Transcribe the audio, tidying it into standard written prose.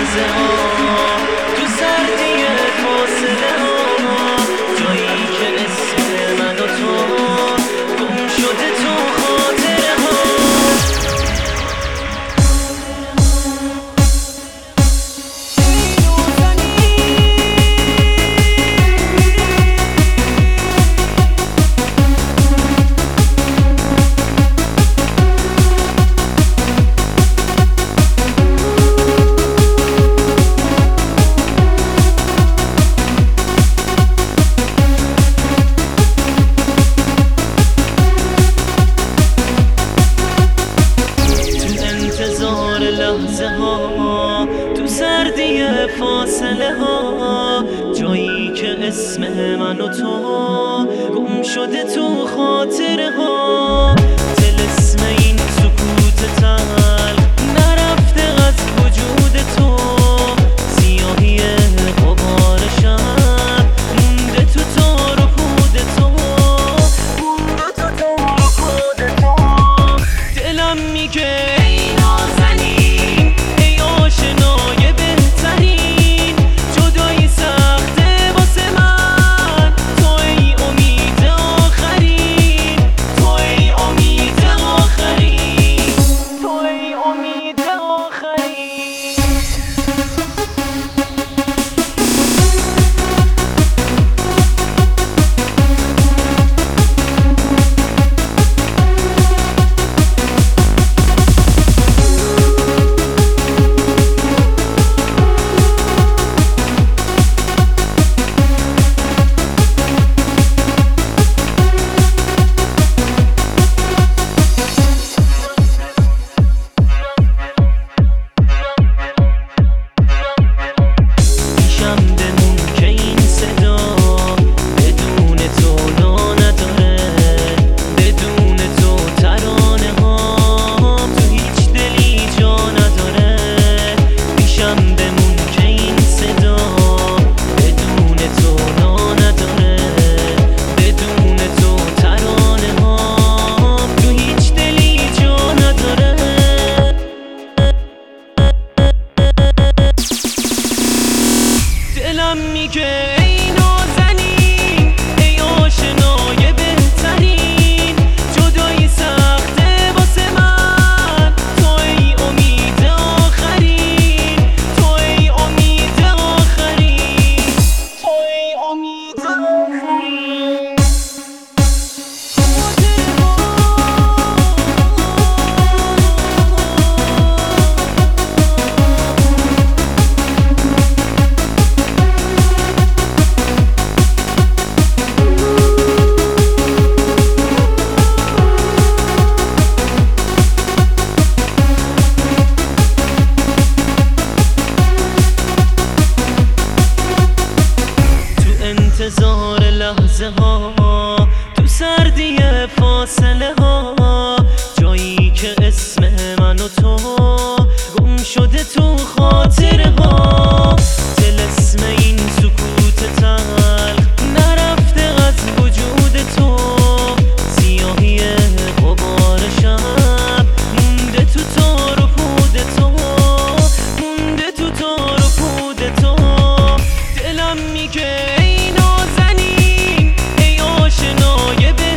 لحظه ها، تو سردی فاصله ها، جایی که اسم من و تو گم شده تو خاطره ها. لحظه ها، تو سردی فاصله ها، جایی که اسم من و تو گم شده تو خاطره ها. طلسم این سکوت تل نرفته از وجود تو، سیاهی غبار شب مونده تو تار و پود تو، مونده تو تار و پود تو. دلم میگه